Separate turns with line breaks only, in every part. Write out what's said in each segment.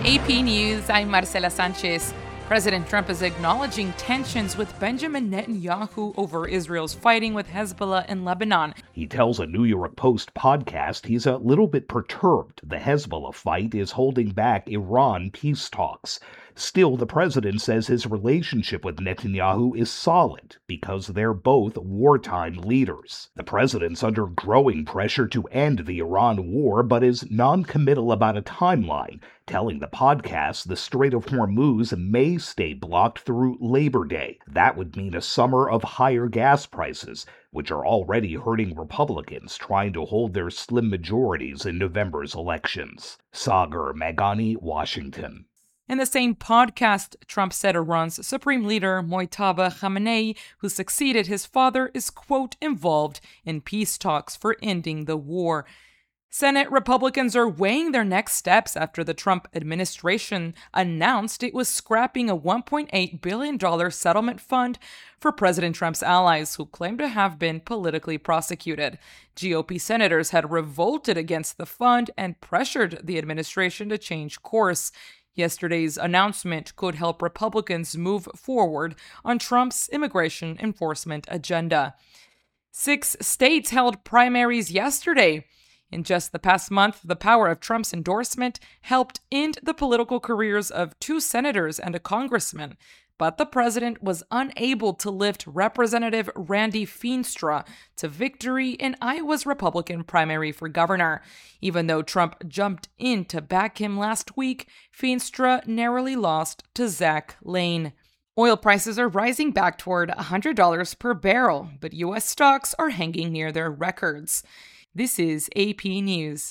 AP News, I'm Marcela Sanchez. President Trump is acknowledging tensions with Benjamin Netanyahu over Israel's fighting with Hezbollah in Lebanon.
He tells a New York Post podcast he's a little bit perturbed the Hezbollah fight is holding back Iran peace talks. Still, the president says his relationship with Netanyahu is solid because they're both wartime leaders. The president's under growing pressure to end the Iran war, but is non-committal about a timeline, telling the podcast the Strait of Hormuz may stay blocked through Labor Day. That would mean a summer of higher gas prices, which are already hurting Republicans trying to hold their slim majorities in November's elections. Sagar Meghani, Washington.
In the same podcast, Trump said Iran's Supreme Leader Mojtaba Khamenei, who succeeded his father, is, quote, involved in peace talks for ending the war. Senate Republicans are weighing their next steps after the Trump administration announced it was scrapping a $1.8 billion settlement fund for President Trump's allies who claim to have been politically prosecuted. GOP senators had revolted against the fund and pressured the administration to change course. Yesterday's announcement could help Republicans move forward on Trump's immigration enforcement agenda. 6 states held primaries yesterday. In just the past month, the power of Trump's endorsement helped end the political careers of 2 senators and a congressman. But the president was unable to lift Representative Randy Feenstra to victory in Iowa's Republican primary for governor. Even though Trump jumped in to back him last week, Feenstra narrowly lost to Zach Lane. Oil prices are rising back toward $100 per barrel, but U.S. stocks are hanging near their records. This is AP News.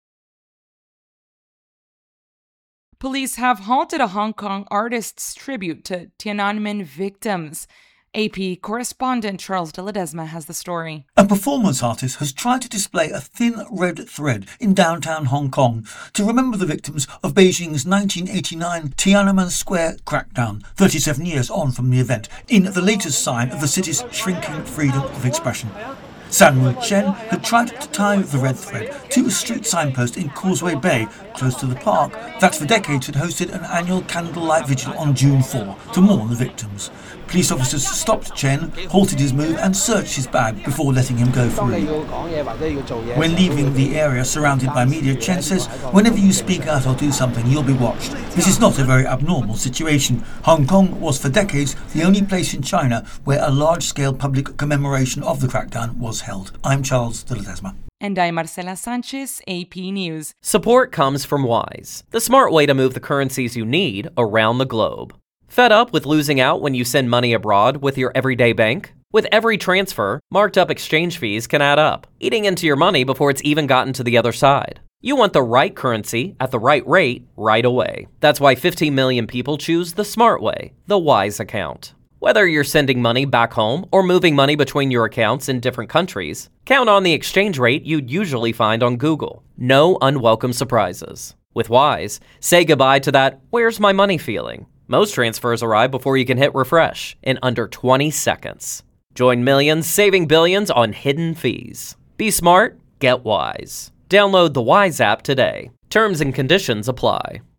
Police have halted a Hong Kong artist's tribute to Tiananmen victims. AP correspondent Charles de Ledesma has the story.
A performance artist has tried to display a thin red thread in downtown Hong Kong to remember the victims of Beijing's 1989 Tiananmen Square crackdown, 37 years on from the event, in the latest sign of the city's shrinking freedom of expression. Sanwu Chen had tried to tie the red thread to a street signpost in Causeway Bay, close to the park, that for decades had hosted an annual candlelight vigil on June 4 to mourn the victims. Police officers stopped Chen, halted his move and searched his bag before letting him go through. When leaving the area surrounded by media, Chen says, "Whenever you speak out or do something, you'll be watched. This is not a very abnormal situation. Hong Kong was for decades the only place in China where a large-scale public commemoration of the crackdown was held." I'm Charles de Ledesma.
And I'm Marcela Sanchez, AP News.
Support comes from Wise, the smart way to move the currencies you need around the globe. Fed up with losing out when you send money abroad with your everyday bank? With every transfer, marked up exchange fees can add up, eating into your money before it's even gotten to the other side. You want the right currency at the right rate right away. That's why 15 million people choose the smart way, the Wise account. Whether you're sending money back home or moving money between your accounts in different countries, count on the exchange rate you'd usually find on Google. No unwelcome surprises. With Wise, say goodbye to that "where's my money" feeling. Most transfers arrive before you can hit refresh in under 20 seconds. Join millions saving billions on hidden fees. Be smart, get Wise. Download the Wise app today. Terms and conditions apply.